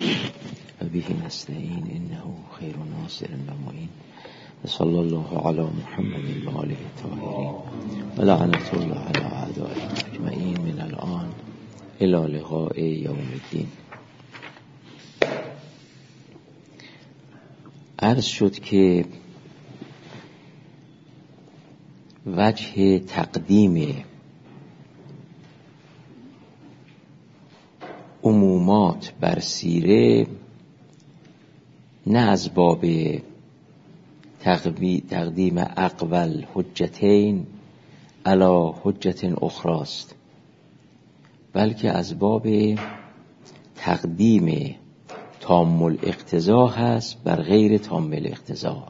و به نستعین انه خیر ناصر و معین و صلی الله علی محمد و آله الطاهرین و لعنت الله علی اعدائهم اجمعین من الان الی لقاء یوم الدین. عرض شد که وجه تقدیم عمومات بر سیره نه از باب تقدیم اقوال حجتین علی حجت اخراست، بلکه از باب تقدیم تام الاقتضا هست بر غیر تام الاقتضا.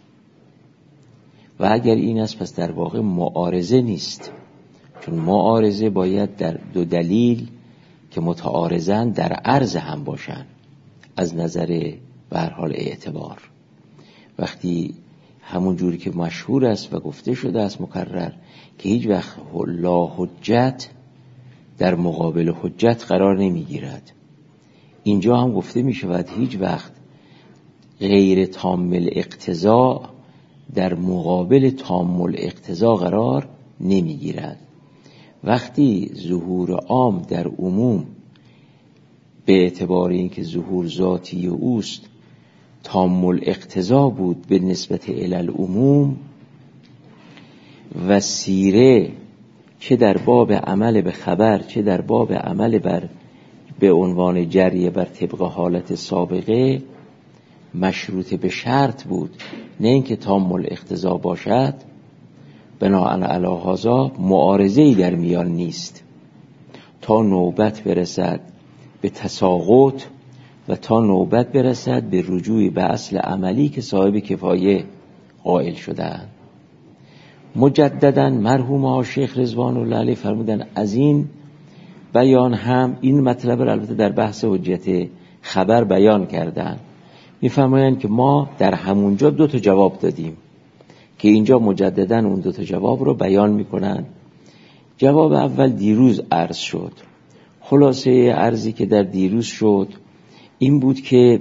و اگر این است پس در واقع معارضه نیست، چون معارضه باید در دو دلیل که متعارضن در عرض هم باشن از نظر به هر حال اعتبار. وقتی همون جوری که مشهور است و گفته شده است مکرر که هیچ وقت لا حجت در مقابل حجت قرار نمیگیرد، اینجا هم گفته می شود هیچ وقت غیر تام الاقتضا در مقابل تام الاقتضا قرار نمیگیرد. وقتی ظهور عام در عموم به اعتبار اینکه ظهور ذاتی اوست تام الاقتضا بود به نسبت الی العموم، و سیره چه در باب عمل به خبر چه در باب عمل به عنوان جریه بر طبق حالت سابقه مشروط به شرط بود، نه اینکه تام الاقتضا باشد، بناء علی هذا معارضه‌ای در میان نیست تا نوبت برسد به تساقط و تا نوبت برسد به رجوع به اصل عملی که صاحب کفایه قائل شدند. مجددا مرحوم شیخ رضوان الله علیه فرمودن از این بیان هم این مطلب را البته در بحث حجت خبر بیان کردن، میفرمایند که ما در همونجا 2 تا جواب دادیم که اینجا مجددا اون 2 تا جواب رو بیان میکنن. جواب اول دیروز عرض شد. خلاصه عرضی که در دیروز شد این بود که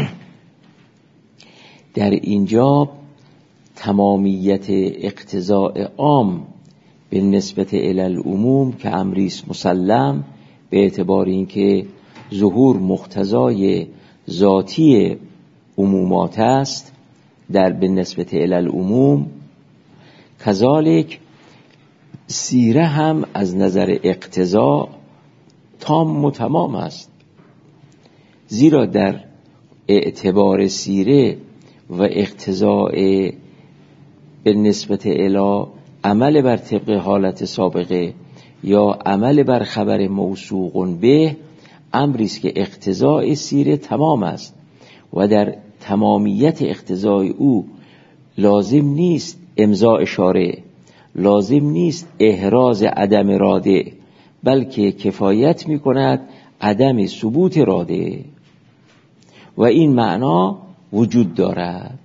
در اینجا تمامیت اقتضاء عام به نسبت الی العموم که امریست مسلم به اعتبار اینکه ظهور مقتضای ذاتی عمومات است در به نسبت الی العموم، کذالک سیره هم از نظر اقتضا تام و تمام است، زیرا در اعتبار سیره و اقتضاء به نسبت الی عمل بر طبق حالت سابقه یا عمل بر خبر موثوق به امریست که اقتضاء سیره تمام است و در تمامیت اقتضای او لازم نیست امضاء اشاره، لازم نیست احراز عدم راده، بلکه کفایت می کند عدم ثبوت راده و این معنا وجود دارد.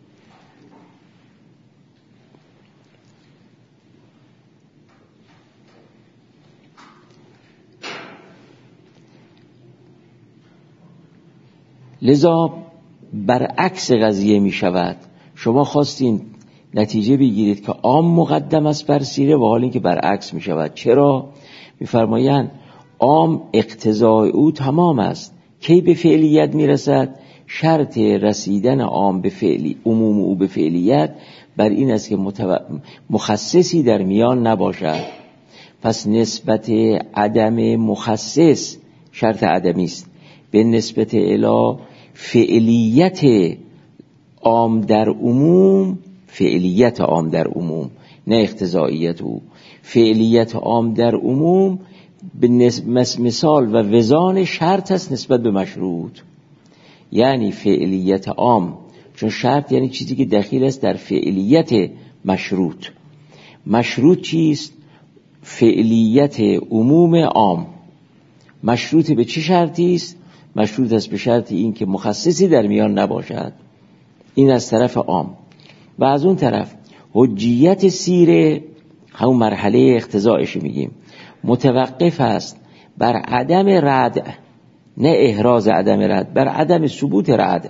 لذا برعکس قضیه می شود. شما خواستین نتیجه بگیرید که عام مقدم است بر سیره و حال این که برعکس می شود. چرا؟ می فرمایند عام اقتضای او تمام است. کی به فعلیت می رسد؟ شرط رسیدن عام به فعلی عموم او به فعلیت بر این است که مخصصی در میان نباشد. پس نسبت عدم مخصص شرط عدمی است به نسبت الی فعلیت عام در عموم، فعلیت عام در عموم نه اقتضاییت او، فعلیت عام در عموم به مثال و وزان شرط است نسبت به مشروط. یعنی فعلیت عام، چون شرط یعنی چیزی که دخیل است در فعلیت مشروط. مشروط چیست؟ فعلیت عموم عام. مشروط به چه شرطی است؟ مشروط است به شرط این که مخصصی در میان نباشد. این از طرف عام. و از اون طرف حجیت سیره همون مرحله اقتضایش میگیم متوقف است بر عدم ردع نه احراز عدم رد، بر عدم ثبوت رد.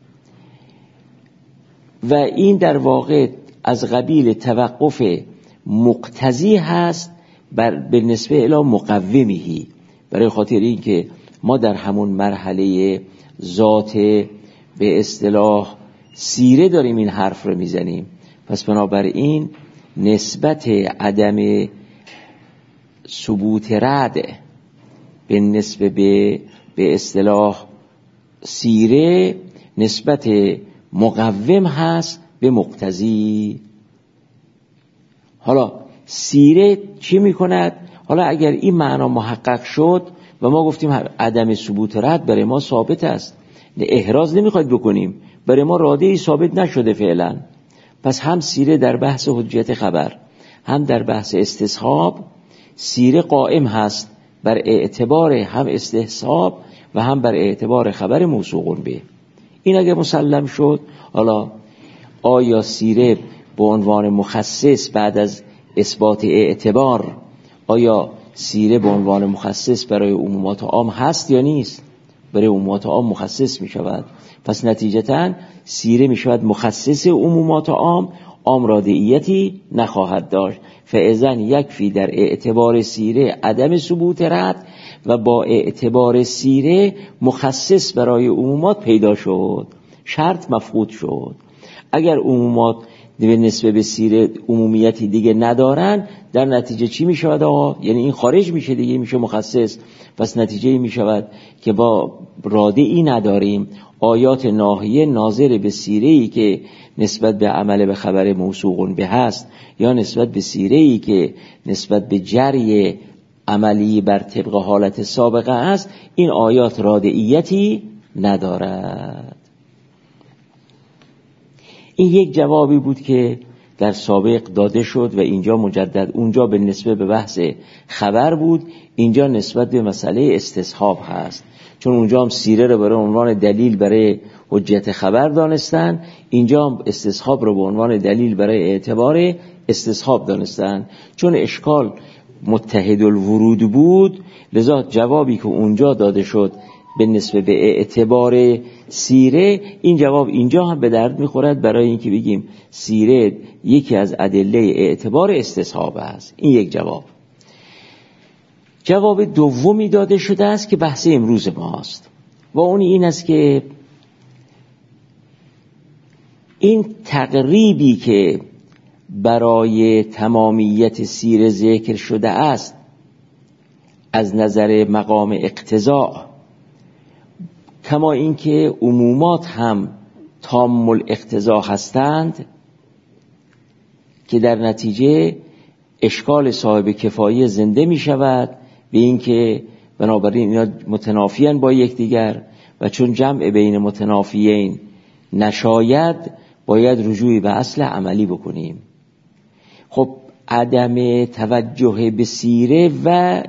و این در واقع از قبیل توقف مقتضی هست به نسبه الی مقومهی، برای خاطر این که ما در همون مرحله ذات به اصطلاح سیره داریم این حرف رو میزنیم. پس بنابراین نسبت عدم ثبوت رد به نسبه به اصطلاح سیره نسبت مقوم هست به مقتضی. حالا سیره چی میکند؟ حالا اگر این معنا محقق شد و ما گفتیم عدم ثبوت رد برای ما ثابت است، احراز نمیخواید بکنیم، برای ما راده‌ای ثابت نشده فعلا، پس هم سیره در بحث حجیت خبر هم در بحث استصحاب سیره قائم هست بر اعتبار هم استصحاب و هم بر اعتبار خبر موثوق به. این اگر مسلم شد، حالا آیا سیره به عنوان مخصص بعد از اثبات اعتبار، آیا سیره به عنوان مخصص برای عمومات عام هست یا نیست؟ برای عمومات عام مخصص می شود، پس نتیجتاً سیره می شود مخصص عمومات عام، عام رادعیتی نخواهد داشت. فاذن یکفی در اعتبار سیره عدم ثبوت رد و با اعتبار سیره مخصص برای عمومات پیدا شد، شرط مفقود شد. اگر عمومات به نسبه به سیره عمومیتی دیگه ندارن، در نتیجه چی می شود آقا؟ یعنی این خارج میشه دیگه، میشه مخصص. پس نتیجه می شود که با رادعی نداریم. آیات ناهیه ناظر به سیره‌ای که نسبت به عمل به خبر موثوق به هست یا نسبت به سیره‌ای که نسبت به جری عملی بر طبق حالت سابقه است، این آیات رادعیتی ندارد. این یک جوابی بود که در سابق داده شد و اینجا مجدد، اونجا به نسبت به بحث خبر بود، اینجا نسبت به مسئله استصحاب هست، چون اونجا هم سیره رو برای عنوان دلیل برای حجیت خبر دانستن، اینجا هم استصحاب رو به عنوان دلیل برای اعتبار استصحاب دانستن. چون اشکال متحد الورود بود، لذا جوابی که اونجا داده شد به نسبت به اعتبار سیره، این جواب اینجا هم به درد میخورد برای اینکه بگیم سیره یکی از ادله اعتبار استصحاب است. این یک جواب. جواب دومی داده شده است که بحث امروز ماست و اون این است که این تقریبی که برای تمامیت سیره ذکر شده است از نظر مقام اقتضاء، کما اینکه عمومات هم تام الاقتضاء هستند که در نتیجه اشکال صاحب کفایه زنده می شود به اینکه بنابراین اینا متنافیان با یکدیگر و چون جمع بین متنافیین نشاید باید رجوعی به اصل عملی بکنیم. خب عدم توجه به سیره و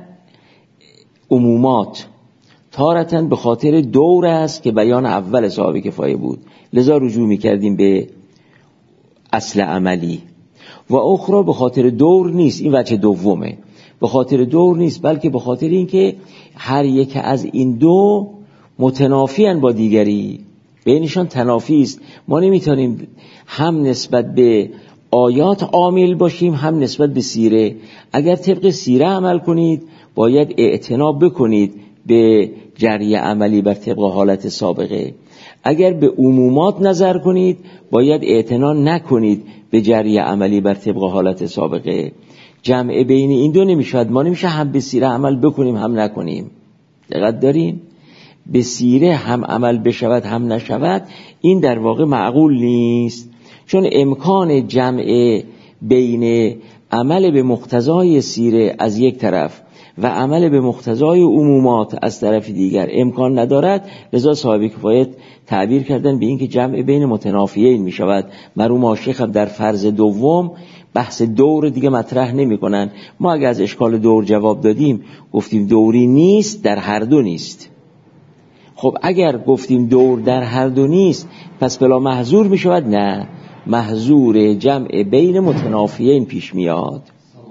عمومات تارتاً به خاطر دور است که بیان اول صاحب کفایه بود، لذا رجوع می‌کردیم به اصل عملی، و اخرى به خاطر دور نیست. این وجه دومه، به خاطر دور نیست بلکه به خاطر اینکه هر یک از این دو متنافیان با دیگری، بینشان تنافی است. ما نمیتونیم هم نسبت به آیات عامل باشیم هم نسبت به سیره. اگر طبق سیره عمل کنید باید اعتنا بکنید به جری عملی بر طبق حالت سابقه، اگر به عمومات نظر کنید باید اعتنا نکنید به جری عملی بر طبق حالت سابقه. جمع بین این دو نمیشود. ما نمیشه هم به سیره عمل بکنیم هم نکنیم. دقت داریم؟ به سیره هم عمل بشود هم نشود، این در واقع معقول نیست، چون امکان جمع بین عمل به مقتضای سیره از یک طرف و عمل به مقتضای عمومات از طرف دیگر امکان ندارد. لذا صاحب کفایت تعبیر کردن به این که جمع بین متنافیین می شود. مرحوم آشیخ هم در فرض دوم بحث دور دیگه مطرح نمی کنن. ما اگر از اشکال دور جواب دادیم گفتیم دوری نیست، در هر دو نیست. خب اگر گفتیم دور در هر دو نیست پس بلا محظور می شود؟ نه، محظور جمع بین متنافیین پیش میاد.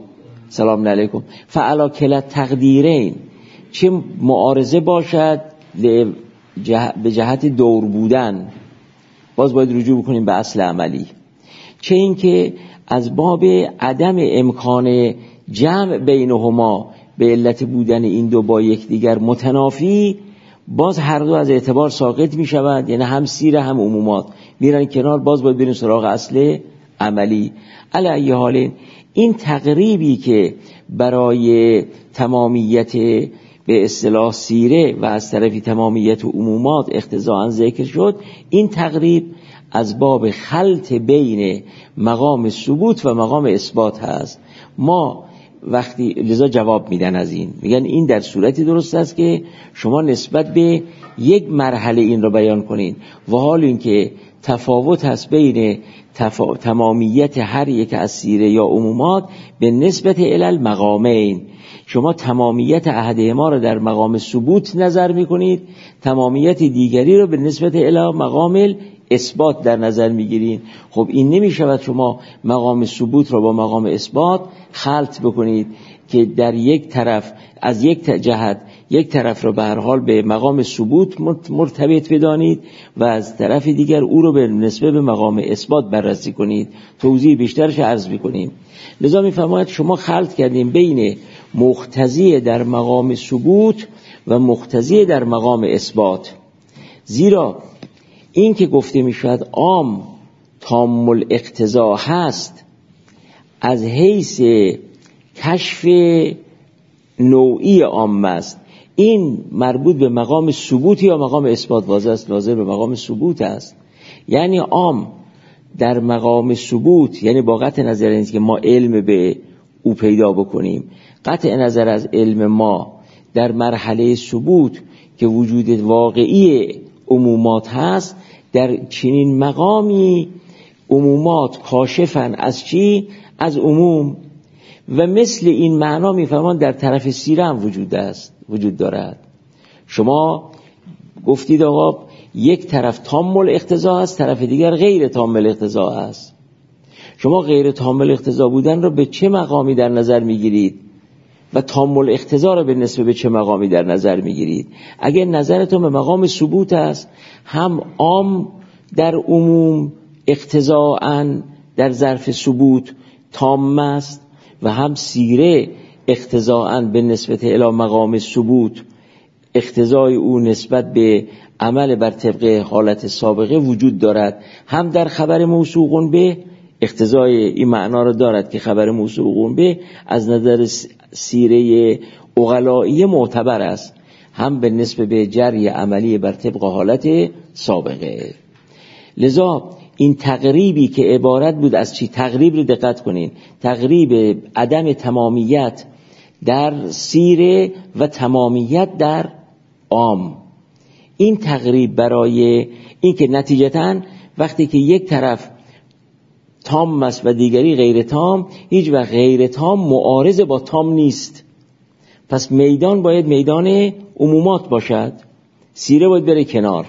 سلام علیکم. فعلا کلا تقدیرین، چه معارضه باشد به جهت دور بودن باز باید رجوع بکنیم به اصل عملی، چه این که از باب عدم امکان جمع بینهما به علت بودن این دو با یکدیگر متنافی، باز هر دو از اعتبار ساقط می شود، یعنی هم سیره هم عمومات میرن کنار، باز باید بریم سراغ اصل عملی. علی ای حال این تقریبی که برای تمامیت به اصطلاح سیره و از طرفی تمامیت عمومات اقتضاءً ذکر شد، این تقریب از باب خلط بین مقام ثبوت و مقام اثبات هست. ما وقتی لذا جواب میدن از این، میگن این در صورتی درست است که شما نسبت به یک مرحله این رو بیان کنین و حال این که تفاوت هست بین تمامیت هر یک از سیره یا عمومات به نسبت الی المقامین. شما تمامیت احدهما رو در مقام ثبوت نظر میکنید، تمامیت دیگری رو به نسبت الی مقام اثبات در نظر میگیرین. خب این نمیشود شما مقام ثبوت رو با مقام اثبات خلط بکنید که در یک طرف از یک جهت یک طرف رو به هر حال به مقام ثبوت مرتبط بدانید و از طرف دیگر او رو به نسبت به مقام اثبات بررسی کنید. توضیح بیشترش عرض میکنیم. لذا میفرماید شما خلط کردیم بین مقتضی در مقام ثبوت و مقتضی در مقام اثبات، زیرا این که گفته میشود عام تام الاقتضا هست از حیث کشف نوعی عام است، این مربوط به مقام ثبوت یا مقام اثبات واضح است، ناظر به مقام ثبوت است. یعنی عام در مقام ثبوت، یعنی با قطع نظر از که ما علم به او پیدا بکنیم، قطع نظر از علم ما در مرحله ثبوت که وجود واقعی عمومات هست، در چنین مقامی عمومات کاشفن از چی؟ از عموم. و مثل این معنا میفهمان در طرف سیره هم وجود دارد. شما گفتید آقا یک طرف تام الاقتضا است، طرف دیگر غیر تام الاقتضا است. شما غیر تام الاقتضا بودن رو به چه مقامی در نظر میگیرید و تام الاقتضا رو به نسبت به چه مقامی در نظر میگیرید؟ اگر نظرتون به مقام ثبوت است، هم عام در عموم اقتضاءً در ظرف ثبوت تام است و هم سیره اقتضاءً به نسبت الی مقام ثبوت اقتضای او نسبت به عمل بر طبق حالت سابقه وجود دارد. هم در خبر موثوق به اقتضای این معنا را دارد که خبر موثوق به از نظر سیره عقلایی معتبر است، هم به نسبت به جری عملی بر طبق حالت سابقه. لذا این تقریبی که عبارت بود از چی؟ تقریب رو دقت کنین، تقریب عدم تمامیت در سیره و تمامیت در عام. این تقریب برای این که نتیجتاً وقتی که یک طرف تام است و دیگری غیر تام، هیچ وقت غیر تام معارض با تام نیست. پس میدان باید میدان عمومات باشد، سیره باید بره کنار.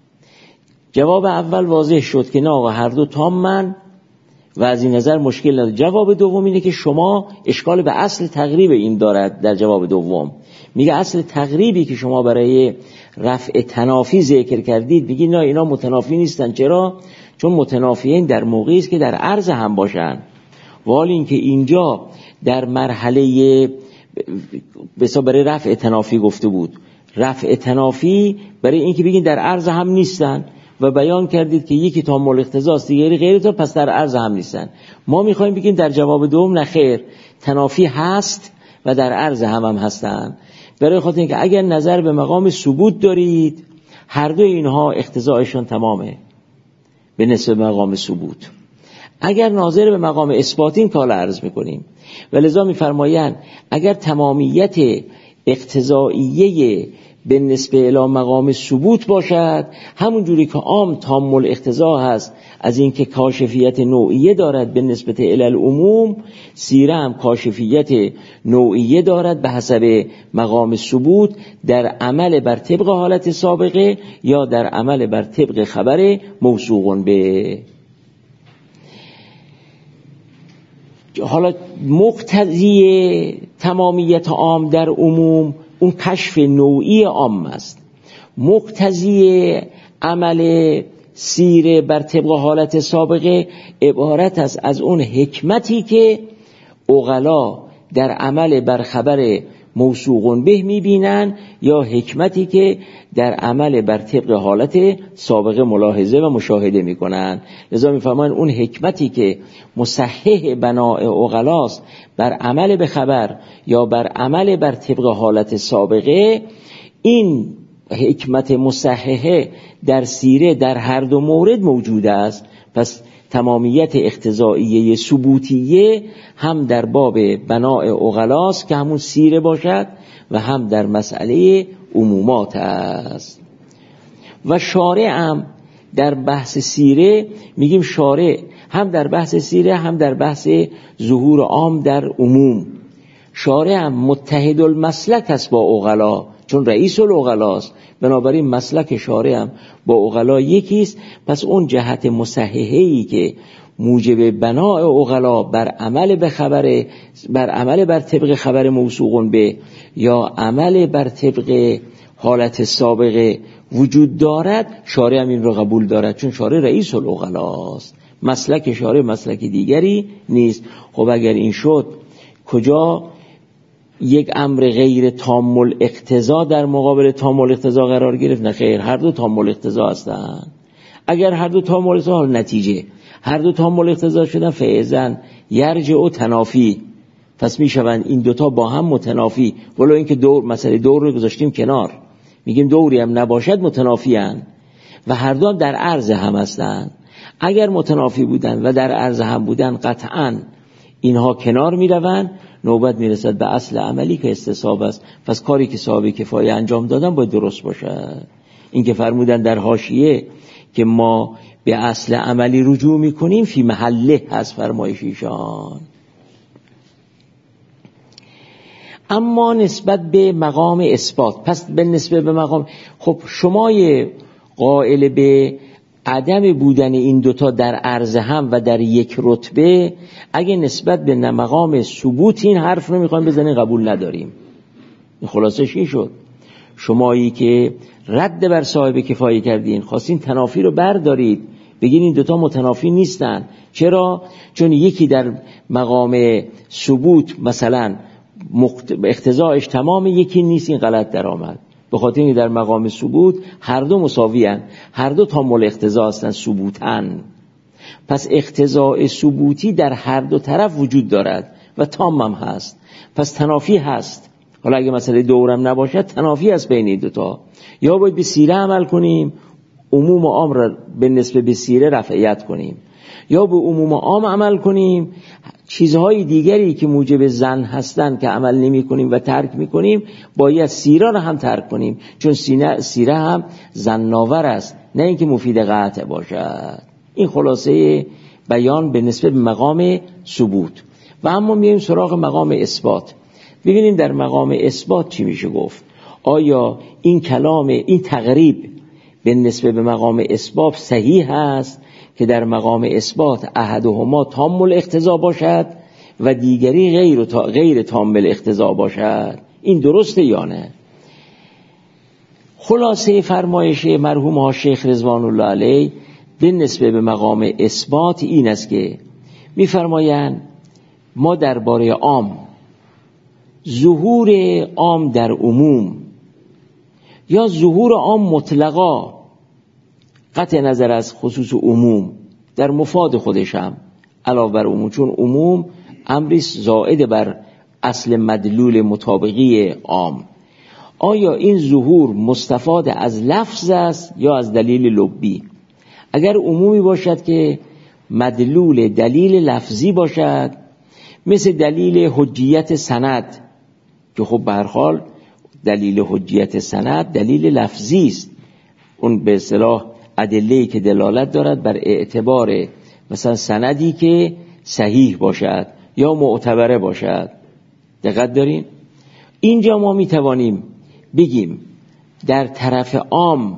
جواب اول واضح شد که نه آقا هر دو تام من و از این نظر مشکل نداره. جواب دوم اینه که شما اشکال به اصل تقریب این دارد. در جواب دوم میگه اصل تقریبی که شما برای رفع تنافی ذکر کردید، میگی نه اینا متنافی نیستن. چرا؟ چون متنافیین در موقعی است که در عرض هم باشن، ولی اینکه اینجا در مرحله برای رفع تنافی گفته بود، رفع تنافی برای اینکه بگین در عرض هم نیستن و بیان کردید که یکی تام الاقتضا است دیگری غیر تام، پس در عرض هم نیستن. ما میخوایم بگیم در جواب دوم نه خیر، تنافی هست و در عرض هم هستن. برای خاطر اینکه اگر نظر به مقام ثبوت دارید، هر دو اینها اقتضایشون تمامه به نسبت مقام ثبوت. اگر ناظر به مقام اثباتین کال عرض میکنیم و لذا میفرمایند اگر تمامیت اقتضاییه به نسبت الی مقام ثبوت باشد، همون جوری که عام تام الاقتضا هست از اینکه کاشفیت نوعیه دارد به نسبت الی العموم، سیره هم کاشفیت نوعیه دارد به حسب مقام ثبوت در عمل بر طبق حالت سابقه یا در عمل بر طبق خبر موثوق به. حالا مقتضی تمامیت عام در عموم اون کشف نوعی عام است، مقتضی عمل سیره بر طبق حالت سابقه عبارت است از اون حکمتی که عقلا در عمل بر خبر موثوق به میبینن یا حکمتی که در عمل بر طبق حالت سابقه ملاحظه و مشاهده میکنن. لذا میفهمن اون حکمتی که مصحح بناء عقلاست بر عمل به خبر یا بر عمل بر طبق حالت سابقه، این حکمت مصححه در سیره در هر دو مورد موجود است. پس تمامیت اقتضائیه ثبوتیه هم در باب بناء عقلاست که همون سیره باشد و هم در مسئله عمومات است. و شارع هم در بحث سیره میگیم شارع هم در بحث سیره هم در بحث ظهور عام در عموم. شارع هم متحد المسلک است با عقلا، چون رئیس العقلاست، بنابراین مسلک شارع هم با عقلا یکیست. پس اون جهت مصححه‌ای که موجب بناء عقلا بر عمل به خبر، بر عمل بر طبق خبر موثوق به یا عمل بر طبق حالت سابقه وجود دارد، شارع هم این رو قبول دارد، چون شارع رئیس العقلاست. مسلک شارع مسلک دیگری نیست. خب اگر این شد کجا یک امر غیر تام الاقتضا در مقابل تام الاقتضا قرار گرفت؟ نه خیر، هر دو تام الاقتضا هستند. اگر هر دو تام الاقتضا، نتیجه هر دو تام الاقتضا شدن، فاذا یرجع و تنافی، پس میشوند این دوتا با هم متنافی. ولو اینکه دور، مسئله دور رو گذاشتیم کنار، میگیم دوری هم نباشد متنافی هستند و هر دو هم در عرض هم هستند. اگر متنافی بودن و در عرض هم بودن قطعاً اینها کنار میروند، نوبت میرسد به اصل عملی که استصحاب است. پس کاری که صاحب کفایه انجام دادن باید درست باشد. این که فرمودن در حاشیه که ما به اصل عملی رجوع میکنیم فی محله هست فرمایش ایشان. اما نسبت به مقام اثبات، پس به نسبت به مقام، خب شمای قائل به عدم بودن این دوتا در عرض هم و در یک رتبه، اگه نسبت به مقام ثبوت این حرف رو میخوایم بزنین قبول نداریم. خلاصش این شد. شمایی که رد بر صاحب کفایه کردین، خواستین تنافی رو بردارید، بگین این دوتا متنافی نیستن. چرا؟ چون یکی در مقام ثبوت مثلا اقتضاعش تمام، یکی نیست، این غلط در آمد. به خاطر اینکه در مقام ثبوت هر دو مساوی هستند، هر دو تام الاقتضا هستند، ثبوتن. پس اقتضاء ثبوتی در هر دو طرف وجود دارد و تام هم هست، پس تنافی هست. حالا اگه مسئله دورم نباشد تنافی هست بین این دوتا. یا باید به سیره عمل کنیم، عموم و عام را به نسبت به سیره رفعیت کنیم، یا به عموم و عام عمل کنیم، چیزهای دیگری که موجب ظن هستند که عمل نمی کنیم و ترک می کنیم باید سیره را هم ترک کنیم، چون سیره هم ظن‌آور است، نه اینکه مفید قطع باشد. این خلاصه بیان به نسبت به مقام ثبوت. و اما میایم سراغ مقام اثبات، ببینیم در مقام اثبات چی میشه گفت. آیا این کلام، این تقریب به نسبت به مقام اثبات صحیح است که در مقام اثبات احدهما تام الاقتضا باشد و دیگری غیر تام الاقتضا باشد؟ این درسته یا نه؟ خلاصه فرمایش مرحوم ها شیخ رضوان الله علیه به نسبت به مقام اثبات این است که می‌فرمایند ما درباره عام، ظهور عام در عموم یا ظهور عام مطلقا قطع نظر از خصوص عموم در مفاد خودشم علاوه بر عموم، چون عموم امری زائد بر اصل مدلول مطابقی عام، آیا این ظهور مستفاد از لفظ است یا از دلیل لبی؟ اگر عمومی باشد که مدلول دلیل لفظی باشد، مثل دلیل حجیت سند که خب به هر حال دلیل حجیت سند دلیل لفظی است، اون به اصطلاح ادله‌ای که دلالت دارد بر اعتبار مثلا سندی که صحیح باشد یا معتبره باشد. دقت دارین؟ اینجا ما میتوانیم بگیم در طرف عام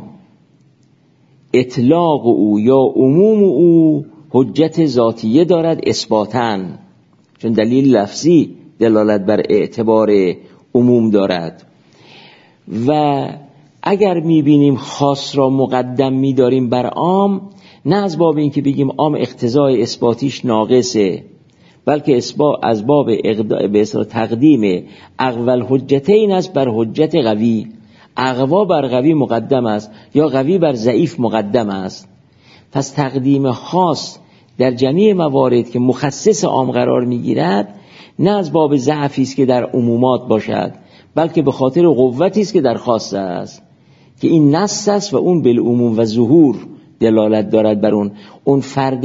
اطلاق او یا عموم او حجت ذاتیه دارد اثباتن، چون دلیل لفظی دلالت بر اعتبار عموم دارد. و اگر میبینیم خاص را مقدم میداریم بر عام، نه از باب این که بگیم عام اقتضای اثباتیش ناقصه، بلکه از باب به اصطلاح تقدیم اقوال حجتین است بر حجت قوی. اقوا بر قوی مقدم است یا قوی بر ضعیف مقدم است. پس تقدیم خاص در جمیع موارد که مخصص عام قرار میگیرد، نه از باب ضعفی است که در عمومات باشد، بلکه به خاطر قوتی است که در خاص است، که این نص است و اون بالعموم و ظهور دلالت دارد بر اون فرد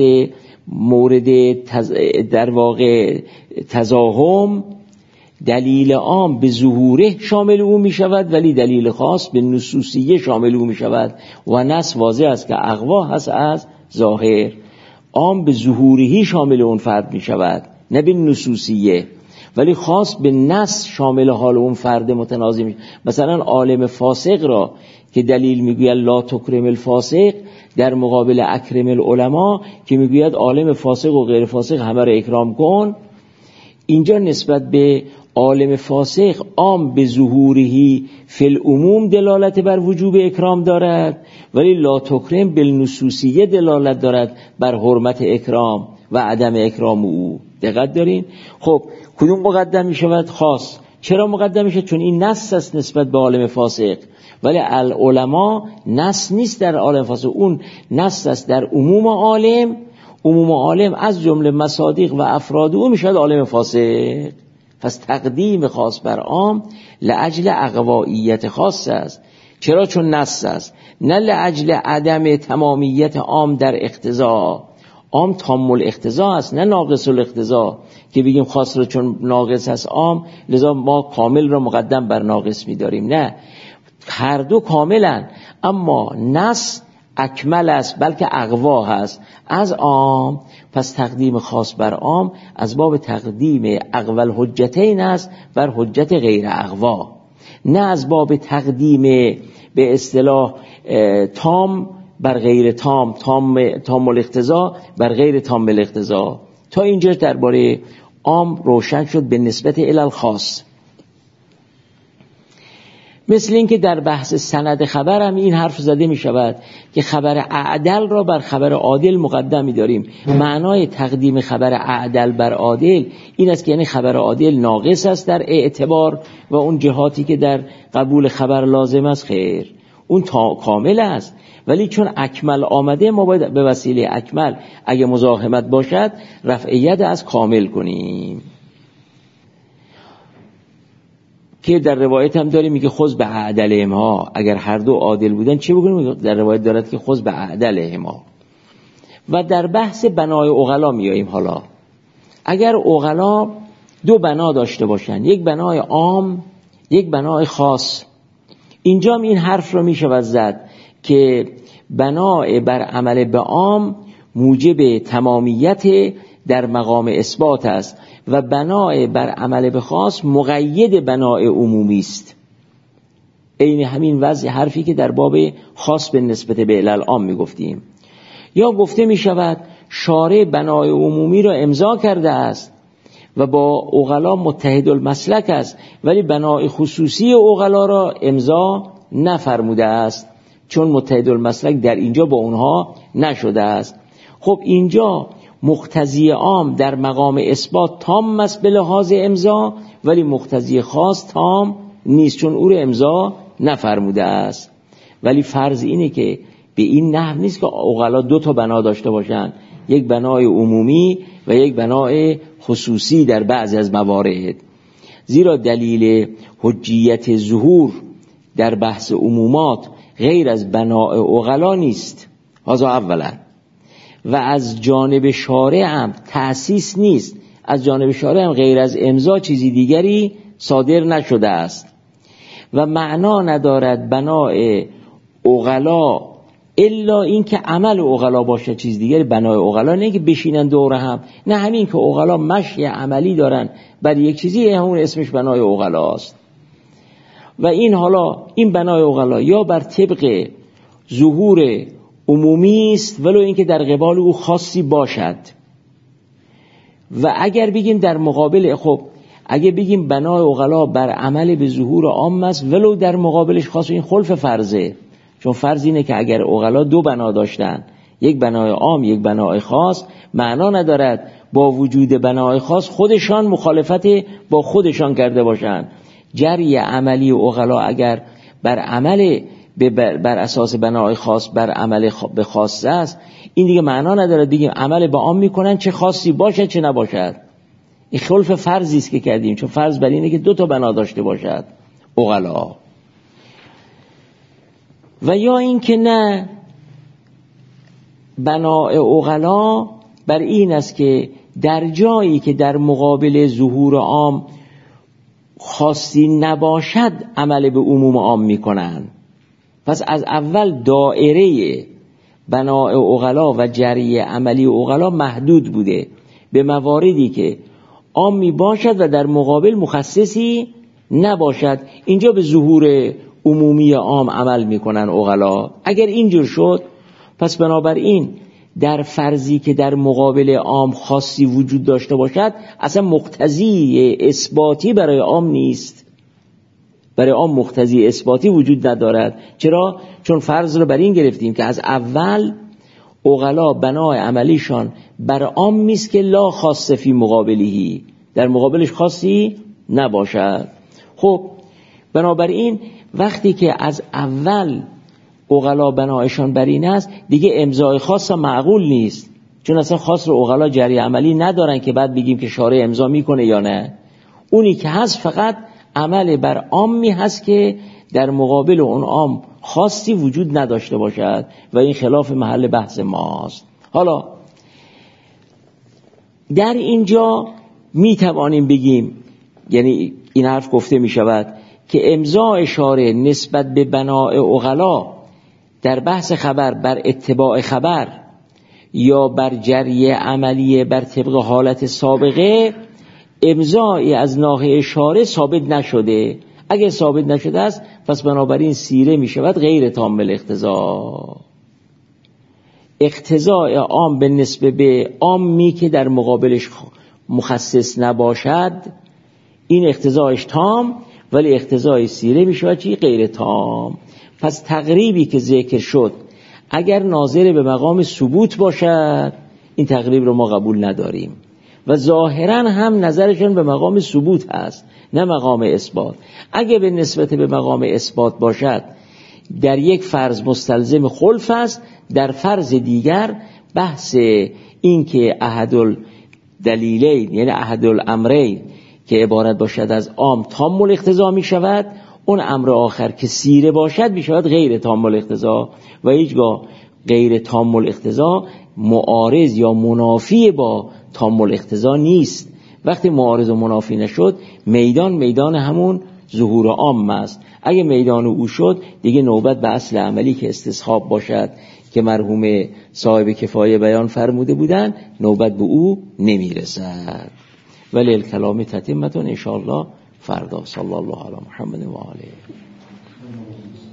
مورد در واقع تزاحم. دلیل عام به ظهوره شامل او می شود، ولی دلیل خاص به نصوصیه شامل او می شود و نص واضح است که اقوا هست از ظاهر. عام به ظهورهی شامل اون فرد می شود، نه به نصوصیه، ولی خاص به نص شامل حال اون فرد متنازع می شود. مثلا عالم فاسق را که دلیل میگوید لا تکرم الفاسق، در مقابل اکرم العلماء که میگوید عالم فاسق و غیر فاسق همه را اکرام کن، اینجا نسبت به عالم فاسق عام به ظهورهی فی العموم دلالت بر وجوب اکرام دارد، ولی لا تکرم بالنصوصیه دلالت دارد بر حرمت اکرام و عدم اکرام او. دقت دارین؟ خب کدوم مقدم می شود؟ خاص. چرا مقدم می شود؟ چون این نص است نسبت به عالم فاسق، ولی العلماء نص نیست در عالم فاسق، اون نص است در عموم عالم. عموم عالم از جمله مصادیق و افراد او می شود عالم فاسق. پس تقدیم خاص بر عام لأجل اقوائیت خاص است. چرا؟ چون نص است، نه لأجل عدم تمامیت عام در اقتضا. عام تام الاقتضا است، نه ناقص الاقتضا که بگیم خاص رو چون ناقص است عام لذا ما کامل رو مقدم بر ناقص می‌داریم. نه، هر دو کاملن، اما نص اکمل است بلکه اقوا هست از عام. پس تقدیم خاص بر عام از باب تقدیم اقوال حجتین است بر حجت غیر اقوا، نه از باب تقدیم به اصطلاح تام بر غیر تام، تام الاقتضا بر غیر تام الاقتضا. تا اینجا درباره عام روشن شد به نسبت الی الخاص. مثل این که در بحث سند خبر هم این حرف زده می شود که خبر اعدل را بر خبر عادل مقدم می داریم. معنای تقدیم خبر اعدل بر عادل این است که یعنی خبر عادل ناقص است در اعتبار و اون جهاتی که در قبول خبر لازم است خیر، اون کامل است، ولی چون اکمل آمده ما باید به وسیله اکمل اگه مزاحمت باشد رفعیت از کامل کنیم. که در روایت هم داریم میگه خذ به اعدلهما، اگر هر دو عادل بودن چه بکنیم؟ در روایت دارد که خذ به اعدلهما. و در بحث بنای عقلا میاییم. حالا اگر عقلا دو بنا داشته باشن، یک بنای عام یک بنای خاص، اینجا این حرف رو میشه زد که بنای بر عمل به عام موجب تمامیت در مقام اثبات است و بنای بر عمل به خاص مقید بنای عمومی است. این همین وضع حرفی که در باب خاص به نسبت به علل عام میگفتیم. یا گفته می شود شارع بنای عمومی را امضا کرده است و با عقلا متحد المسلک است، ولی بنای خصوصی عقلا را امضا نفرموده است، چون متحد المسلک در اینجا با اونها نشده است. خب اینجا مقتضی عام در مقام اثبات تام است به لحاظ امضا، ولی مقتضی خاص تام نیست چون او را امضا نفرموده است. ولی فرض اینه که به این نحو نیست که عقلا دو تا بنا داشته باشند، یک بنای عمومی و یک بنای خصوصی در بعضی از موارد، زیرا دلیل حجیت ظهور در بحث عمومات غیر از بنای عقلا نیست. هذا اولا. و از جانب شارع هم تأسیس نیست، از جانب شارع هم غیر از امضا چیزی دیگری صادر نشده است و معنا ندارد بنای عقلا الا این که عمل عقلا باشه، چیز دیگری بنای عقلا نه که بشینن دور هم، نه همین که عقلا مشی عملی دارن بر یک چیزی همون اسمش بنای عقلا است. و این حالا این بنای عقلا یا بر طبق ظهور عمومی است ولو اینکه در قبال او خاصی باشد. و اگر بگیم در مقابل، خب اگه بگیم بنای عقلا بر عمل به ظهور عام است ولو در مقابلش خاص، این خلف فرضه، چون فرض اینه که اگر عقلا دو بنا داشتن، یک بنای عام یک بنای خاص، معنا ندارد با وجود بنای خاص خودشان مخالفت با خودشان کرده باشند. جری عملی عقلا اگر بر عمل بر اساس بنای خاص بر عمل به خاص است، این دیگه معنا نداره بگیم عمل به عام میکنن چه خاصی باشد چه نباشد. این خلف فرضی است که کردیم، چون فرض بر اینه که دو تا بنا داشته باشد عقلا. و یا این که نه، بنای عقلا بر این است که در جایی که در مقابل ظهور عام خاصی نباشد عمل به عموم عام میکنن. پس از اول دائره بنای عقلا و جری عملی عقلا محدود بوده به مواردی که عامی باشد و در مقابل مخصصی نباشد. اینجا به ظهور عمومی عام عمل میکنن عقلا. اگر اینجور شد، پس بنابراین در فرضی که در مقابل عام خاصی وجود داشته باشد اصلا مقتضی اثباتی برای عام نیست، برای عام مقتضی اثباتی وجود ندارد. چرا؟ چون فرض رو بر این گرفتیم که از اول عقلا بنای عملیشان بر عام میست که لا خاص فی مقابلهی، در مقابلش خاصی نباشد. خب بنابراین وقتی که از اول عقلا بنایشان بر این است، دیگه امضای خاص معقول نیست، چون اصلا خاص رو عقلا جری عملی ندارن که بعد بگیم که شارع امضا میکنه یا نه. اونی که هست فقط عمل بر عامی هست که در مقابل اون عام خاصی وجود نداشته باشد و این خلاف محل بحث ماست. حالا در اینجا می توانیم بگیم، یعنی این حرف گفته می شود که امضای شارع نسبت به بنای عقلا در بحث خبر بر اتباع خبر یا بر جری عملی بر طبق حالت سابقه امضایی از ناحیه شارع ثابت نشده. اگر ثابت نشده است پس بنابراین سیره می شود غیر تام الاقتضا. اقتضای عام به نسبت به عامی که در مقابلش مخصص نباشد، این اقتضایش تام، ولی اقتضای سیره می شود چی؟ غیر تام. پس تقریبی که ذکر شد اگر ناظر به مقام ثبوت باشد، این تقریب رو ما قبول نداریم و ظاهرا هم نظرشون به مقام ثبوت هست نه مقام اثبات. اگه به نسبت به مقام اثبات باشد در یک فرض مستلزم خلف است، در فرض دیگر بحث این که احد الدلیلین یعنی احد الامرین که عبارت باشد از عام تام الاقتضا می شود، اون امر آخر که سیره باشد می شود غیر تام الاقتضا و هیچگاه غیر تام الاقتضا معارض یا منافی با تام الاقتضا نیست. وقتی معارض و منافی نشد میدان همون ظهور عام است. اگه میدان او شد دیگه نوبت به اصل عملی که استصحاب باشد که مرحوم صاحب کفایه بیان فرموده بودن نوبت به او نمیرسد. ولی الکلام تتمتون انشاءالله فردا. صلی الله علی محمد و آله.